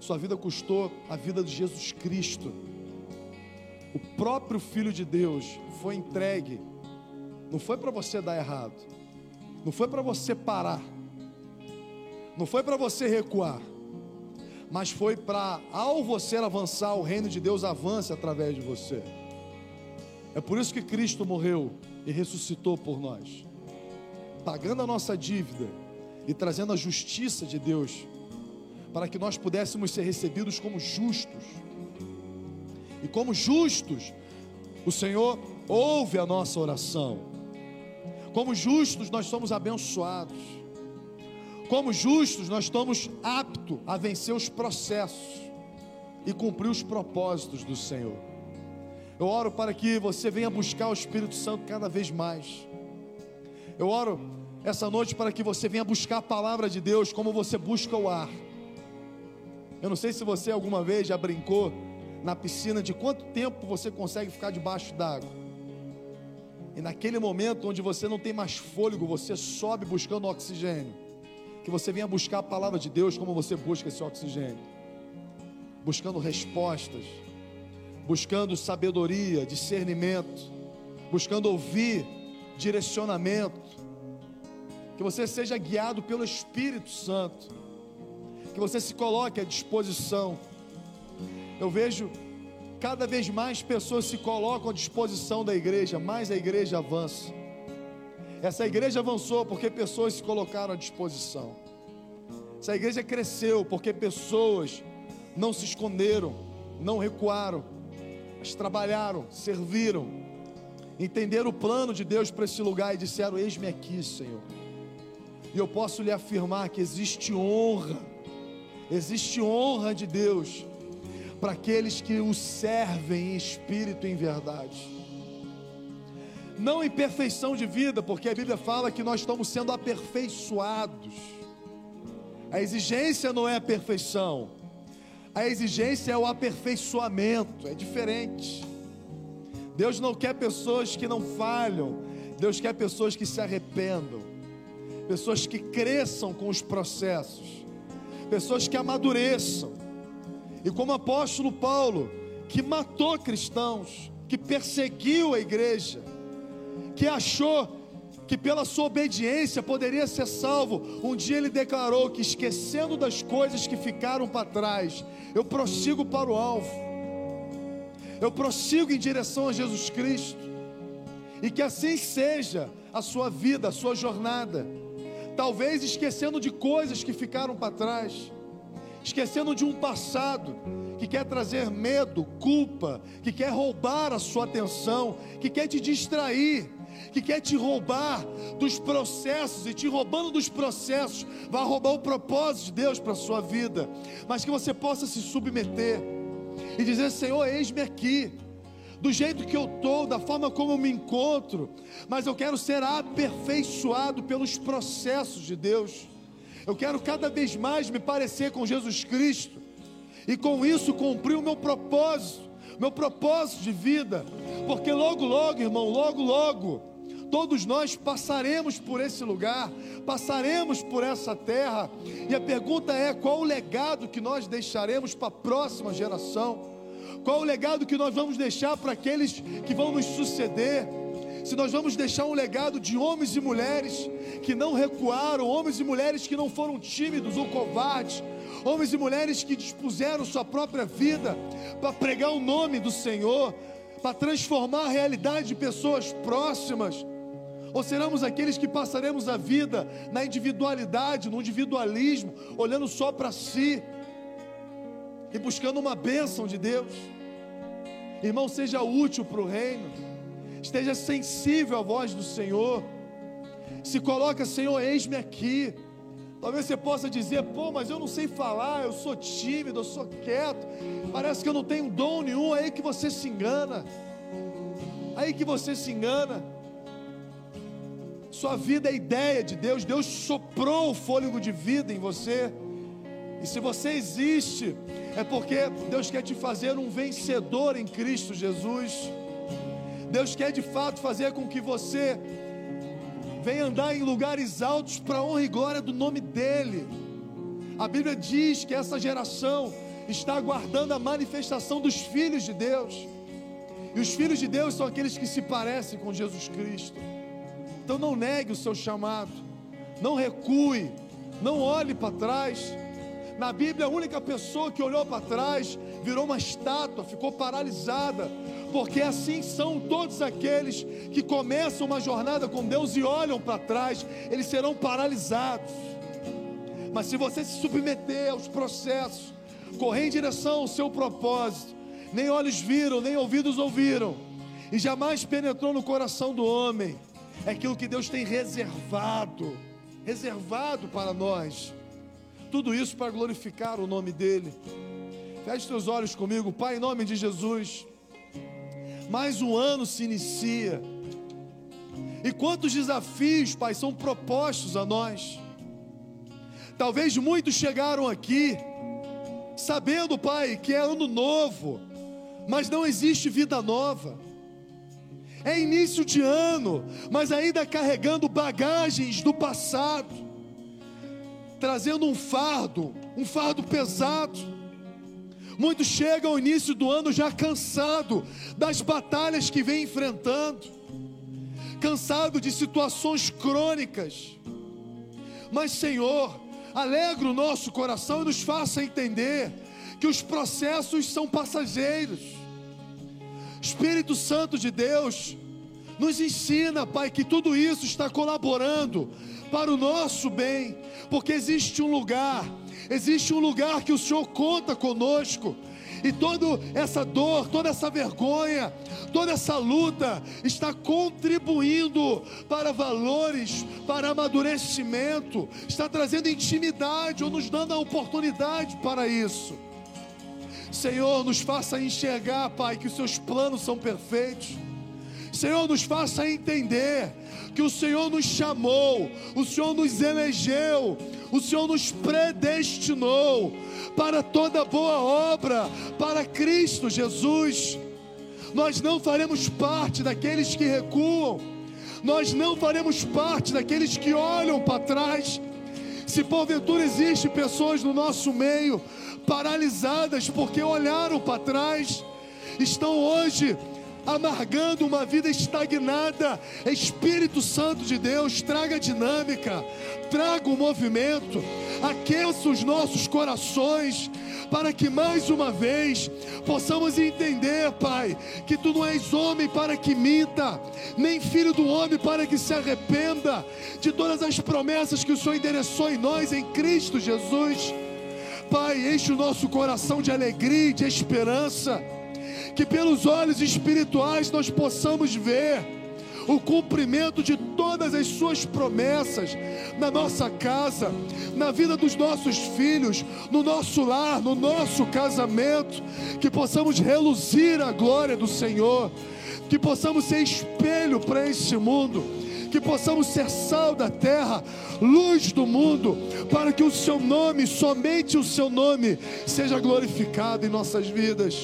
Speaker 1: sua vida custou a vida de Jesus Cristo. O próprio Filho de Deus foi entregue. Não foi para você dar errado, não foi para você parar, não foi para você recuar, mas foi para, ao você avançar, o reino de Deus avance através de você. É por isso que Cristo morreu e ressuscitou por nós, pagando a nossa dívida e trazendo a justiça de Deus, para que nós pudéssemos ser recebidos como justos. E como justos, o Senhor ouve a nossa oração. Como justos, nós somos abençoados. Como justos, nós estamos aptos a vencer os processos e cumprir os propósitos do Senhor. Eu oro para que você venha buscar o Espírito Santo cada vez mais. Eu oro essa noite para que você venha buscar a palavra de Deus como você busca o ar. Eu não sei se você alguma vez já brincou na piscina de quanto tempo você consegue ficar debaixo d'água. E naquele momento onde você não tem mais fôlego, você sobe buscando oxigênio. Que você venha buscar a palavra de Deus como você busca esse oxigênio. Buscando respostas, buscando sabedoria, discernimento, buscando ouvir direcionamento. Que você seja guiado pelo Espírito Santo. Que você se coloque à disposição. Eu vejo cada vez mais pessoas se colocam à disposição da igreja, mais a igreja avança. Essa igreja avançou porque pessoas se colocaram à disposição. Essa igreja cresceu porque pessoas não se esconderam, não recuaram, mas trabalharam, serviram, entenderam o plano de Deus para esse lugar e disseram: eis-me aqui, Senhor. E eu posso lhe afirmar que existe honra de Deus para aqueles que o servem em espírito e em verdade. Não em perfeição de vida, porque a Bíblia fala que nós estamos sendo aperfeiçoados. A exigência não é a perfeição, a exigência é o aperfeiçoamento, é diferente. Deus não quer pessoas que não falham, Deus quer pessoas que se arrependam, pessoas que cresçam com os processos, pessoas que amadureçam. E como o apóstolo Paulo, que matou cristãos, que perseguiu a igreja, que achou que pela sua obediência poderia ser salvo, um dia ele declarou que, esquecendo das coisas que ficaram para trás, eu prossigo para o alvo, eu prossigo em direção a Jesus Cristo. E que assim seja a sua vida, a sua jornada, talvez esquecendo de coisas que ficaram para trás, esquecendo de um passado que quer trazer medo, culpa, que quer roubar a sua atenção, que quer te distrair, que quer te roubar dos processos, e te roubando dos processos, vai roubar o propósito de Deus para a sua vida. Mas que você possa se submeter e dizer: Senhor, eis-me aqui, do jeito que eu estou, da forma como eu me encontro, mas eu quero ser aperfeiçoado pelos processos de Deus. Eu quero cada vez mais me parecer com Jesus Cristo, e com isso cumprir o meu propósito de vida, porque logo logo, irmão, logo logo, todos nós passaremos por esse lugar, passaremos por essa terra, e a pergunta é: qual o legado que nós deixaremos para a próxima geração? Qual o legado que nós vamos deixar para aqueles que vão nos suceder? Se nós vamos deixar um legado de homens e mulheres que não recuaram, homens e mulheres que não foram tímidos ou covardes, homens e mulheres que dispuseram sua própria vida para pregar o nome do Senhor, para transformar a realidade de pessoas próximas, ou seremos aqueles que passaremos a vida na individualidade, no individualismo, olhando só para si e buscando uma bênção de Deus? Irmão, seja útil para o reino, esteja sensível à voz do Senhor, se coloca: Senhor, eis-me aqui. Talvez você possa dizer: pô, mas eu não sei falar, eu sou tímido, eu sou quieto, parece que eu não tenho dom nenhum. Aí que você se engana, sua vida é ideia de Deus. Deus soprou o fôlego de vida em você, e se você existe, é porque Deus quer te fazer um vencedor em Cristo Jesus. Deus quer de fato fazer com que você venha andar em lugares altos para a honra e glória do nome dEle. A Bíblia diz que essa geração está aguardando a manifestação dos filhos de Deus. E os filhos de Deus são aqueles que se parecem com Jesus Cristo. Então não negue o seu chamado, não recue, não olhe para trás. Na Bíblia, a única pessoa que olhou para trás virou uma estátua, ficou paralisada, porque assim são todos aqueles que começam uma jornada com Deus e olham para trás, eles serão paralisados. Mas se você se submeter aos processos, correr em direção ao seu propósito, nem olhos viram, nem ouvidos ouviram, e jamais penetrou no coração do homem, é aquilo que Deus tem reservado para nós. Tudo isso para glorificar o nome dEle. Feche seus olhos comigo. Pai, em nome de Jesus, mais um ano se inicia, e quantos desafios, Pai, são propostos a nós. Talvez muitos chegaram aqui sabendo, Pai, que é ano novo, mas não existe vida nova. É início de ano, mas ainda carregando bagagens do passado, trazendo um fardo pesado. Muitos chegam ao início do ano já cansado das batalhas que vem enfrentando, cansado de situações crônicas. Mas, Senhor, alegra o nosso coração e nos faça entender que os processos são passageiros. Espírito Santo de Deus, nos ensina, Pai, que tudo isso está colaborando para o nosso bem, porque existe um lugar que o Senhor conta conosco, e toda essa dor, toda essa vergonha, toda essa luta está contribuindo para valores, para amadurecimento, está trazendo intimidade, ou nos dando a oportunidade para isso. Senhor, nos faça enxergar, Pai, que os seus planos são perfeitos. Senhor, nos faça entender que o Senhor nos chamou, o Senhor nos elegeu, o Senhor nos predestinou para toda boa obra, para Cristo Jesus. Nós não faremos parte daqueles que recuam, nós não faremos parte daqueles que olham para trás. Se porventura existe pessoas no nosso meio paralisadas porque olharam para trás, estão hoje amargando uma vida estagnada, Espírito Santo de Deus, traga dinâmica, traga um movimento, aqueça os nossos corações, para que mais uma vez possamos entender, Pai, que Tu não és homem para que minta, nem filho do homem para que se arrependa de todas as promessas que o Senhor endereçou em nós, em Cristo Jesus. Pai, enche o nosso coração de alegria e de esperança, que pelos olhos espirituais nós possamos ver o cumprimento de todas as suas promessas na nossa casa, na vida dos nossos filhos, no nosso lar, no nosso casamento, que possamos reluzir a glória do Senhor, que possamos ser espelho para esse mundo, que possamos ser sal da terra, luz do mundo, para que o Seu nome, somente o Seu nome, seja glorificado em nossas vidas.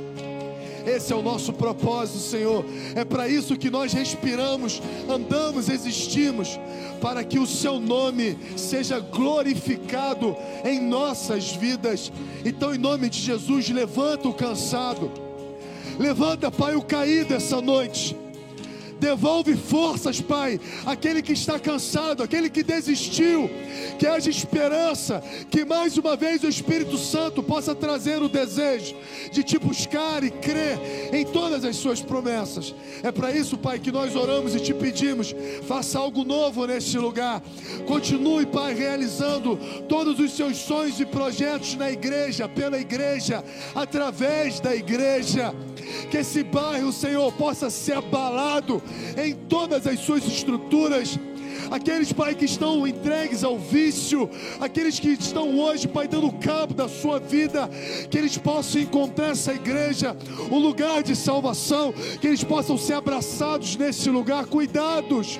Speaker 1: Esse é o nosso propósito, Senhor. É para isso que nós respiramos, andamos, existimos, para que o Seu nome seja glorificado em nossas vidas. Então, em nome de Jesus, levanta o cansado, levanta, Pai, o caído essa noite. Devolve forças, Pai, aquele que está cansado, aquele que desistiu, que haja esperança, que mais uma vez o Espírito Santo possa trazer o desejo de Te buscar e crer em todas as Suas promessas. É para isso, Pai, que nós oramos e Te pedimos, faça algo novo neste lugar. Continue, Pai, realizando todos os Seus sonhos e projetos na igreja, pela igreja, através da igreja. Que esse bairro, Senhor, possa ser abalado em todas as suas estruturas. Aqueles, Pai, que estão entregues ao vício, aqueles que estão hoje, Pai, dando cabo da sua vida, que eles possam encontrar essa igreja, um lugar de salvação, que eles possam ser abraçados nesse lugar, cuidados,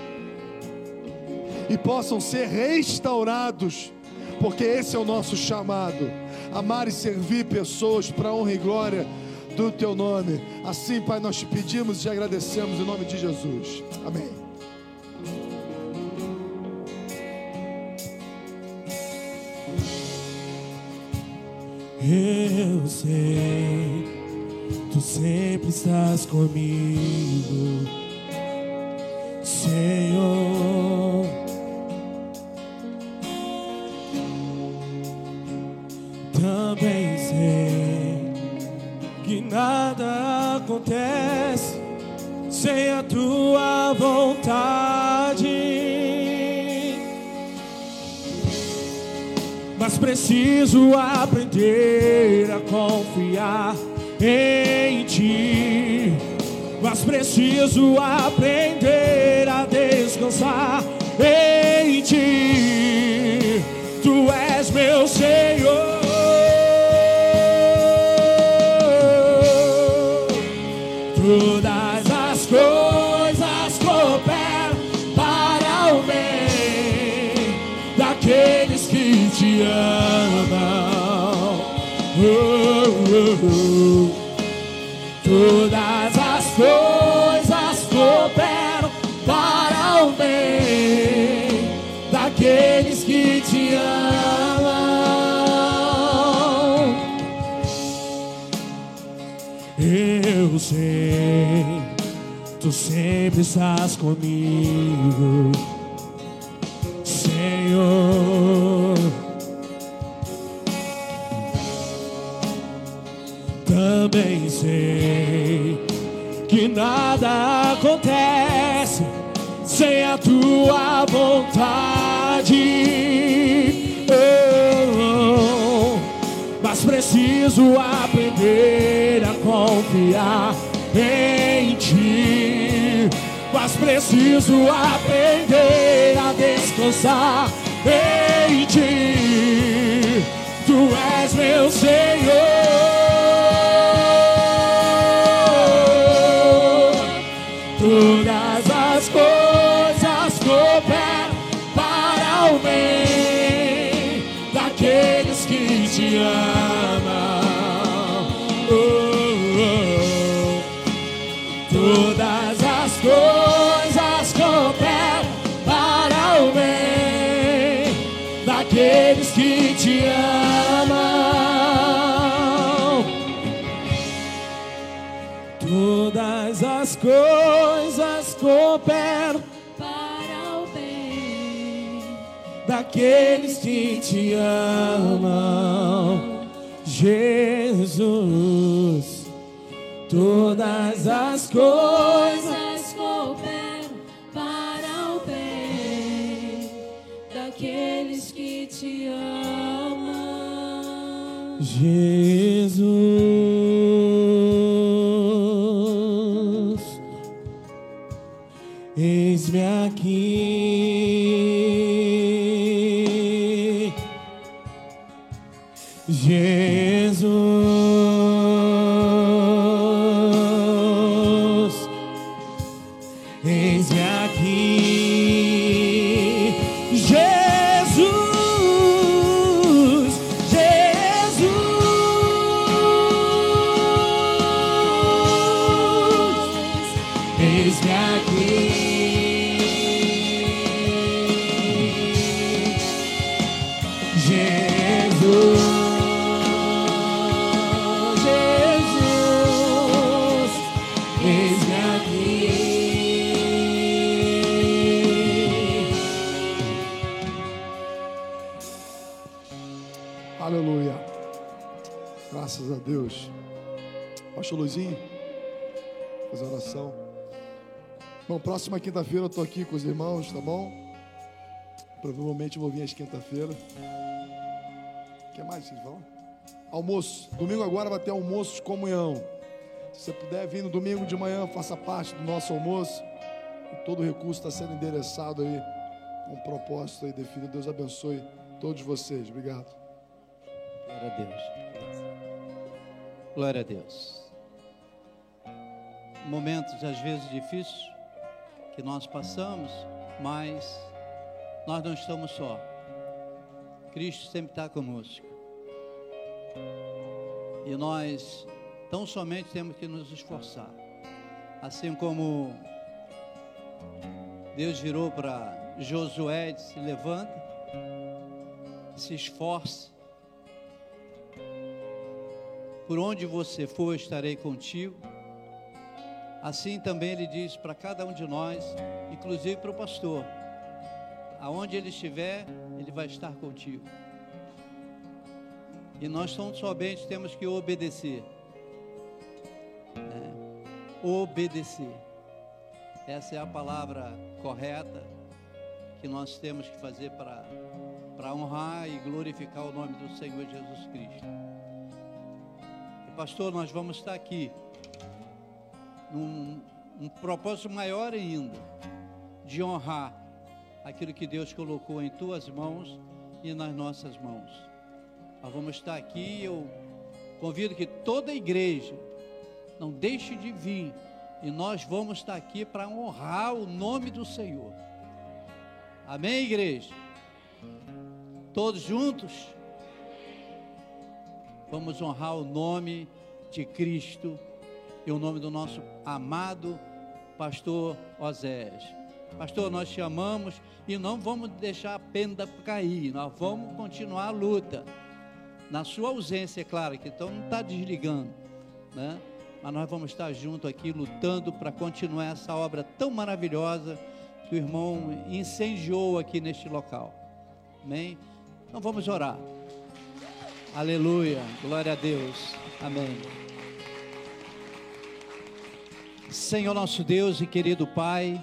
Speaker 1: e possam ser restaurados, porque esse é o nosso chamado, amar e servir pessoas para a honra e glória do Teu nome. Assim, Pai, nós Te pedimos e agradecemos em nome de Jesus. Amém.
Speaker 2: Eu sei, tu sempre estás comigo, Senhor. Também sei que nada acontece sem a tua vontade, mas preciso aprender a confiar em ti. Mas preciso aprender a descansar em ti. Tu és meu Senhor. Todas as coisas cooperam para o bem daqueles que te amam. Todas as coisas cooperam para o bem daqueles que te amam. Eu sei, tu sempre estás comigo, Senhor. Também sei que nada acontece sem a tua vontade. Mas preciso aprender a confiar em ti. Mas preciso aprender a descansar em ti. Tu és meu Senhor. Todas as coisas cooperam para o bem daqueles que te amam. Todas as coisas cooperam para o bem daqueles que te amam. Todas as coisas cooperam
Speaker 3: para o bem
Speaker 2: daqueles que te amam, Jesus. Todas as coisas
Speaker 3: cooperam para o bem daqueles que te amam,
Speaker 2: Jesus. Eis-me aqui, Jesus. Eis-me aqui, Jesus, Jesus. Eis-me aqui, Jesus, Jesus. Eis-me aqui.
Speaker 1: Aleluia. Graças a Deus. Pastor Luizinho, fazer oração. Bom, próxima quinta-feira eu estou aqui com os irmãos, tá bom? Provavelmente eu vou vir às quinta-feira. O que mais vocês vão? Almoço. Domingo agora vai ter almoço de comunhão. Se você puder vir no domingo de manhã, faça parte do nosso almoço. E todo o recurso está sendo endereçado aí, com um propósito aí definido. Deus abençoe todos vocês. Obrigado.
Speaker 4: Glória a Deus. Glória a Deus. Momentos às vezes difíceis que nós passamos, mas nós não estamos só. Cristo sempre está conosco. E nós tão somente temos que nos esforçar. Assim como Deus virou para Josué e disse: se levanta, se esforce, por onde você for, eu estarei contigo. Assim também Ele diz para cada um de nós, inclusive para o pastor, aonde ele estiver, Ele vai estar contigo. E nós tão somente temos que obedecer. Obedecer. Essa é a palavra correta que nós temos que fazer para honrar e glorificar o nome do Senhor Jesus Cristo. E pastor, nós vamos estar aqui num propósito maior ainda, de honrar aquilo que Deus colocou em tuas mãos e nas nossas mãos. Nós vamos estar aqui. Eu convido que toda a igreja não deixe de vir, e nós vamos estar aqui para honrar o nome do Senhor. Amém, igreja? Todos juntos? Vamos honrar o nome de Cristo e o nome do nosso amado pastor Oséias. Pastor, nós te amamos e não vamos deixar a penda cair, nós vamos continuar a luta. Na sua ausência, é claro, que então não está desligando, né? Mas nós vamos estar juntos aqui, lutando para continuar essa obra tão maravilhosa que o irmão incendiou aqui neste local. Amém? Então vamos orar. Aleluia, glória a Deus, amém. Senhor nosso Deus e querido Pai,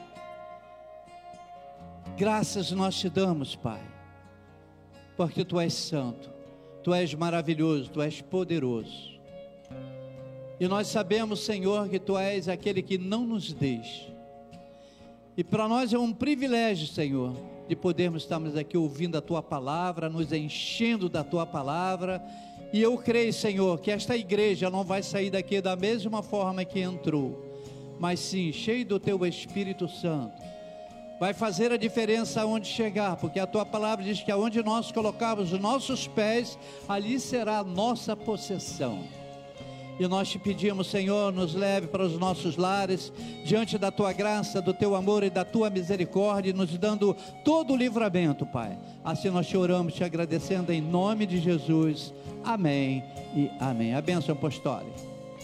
Speaker 4: graças nós te damos, Pai, porque Tu és santo, Tu és maravilhoso, Tu és poderoso. E nós sabemos, Senhor, que Tu és aquele que não nos deixa. E para nós é um privilégio, Senhor, de podermos estarmos aqui ouvindo a Tua palavra, nos enchendo da Tua palavra. E eu creio, Senhor, que esta igreja não vai sair daqui da mesma forma que entrou, mas sim, cheio do Teu Espírito Santo. Vai fazer a diferença aonde chegar, porque a Tua palavra diz que aonde nós colocarmos os nossos pés, ali será a nossa possessão. E nós te pedimos, Senhor, nos leve para os nossos lares, diante da Tua graça, do Teu amor e da Tua misericórdia, nos dando todo o livramento, Pai. Assim nós te oramos, te agradecendo em nome de Jesus. Amém e amém. A bênção apostólica.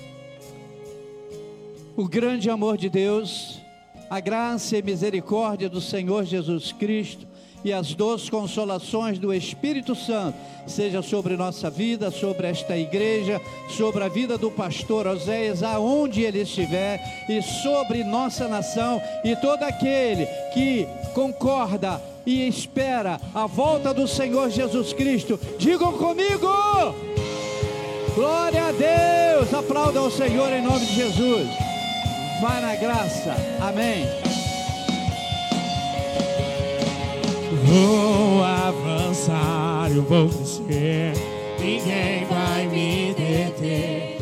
Speaker 4: O grande amor de Deus, a graça e misericórdia do Senhor Jesus Cristo e as doces consolações do Espírito Santo seja sobre nossa vida, sobre esta igreja, sobre a vida do pastor Oséias, aonde ele estiver, e sobre nossa nação e todo aquele que concorda e espera a volta do Senhor Jesus Cristo. Digam comigo: glória a Deus! Aplauda ao Senhor em nome de Jesus. Vai na graça, amém.
Speaker 2: Vou avançar, eu vou crescer, ninguém vai me deter.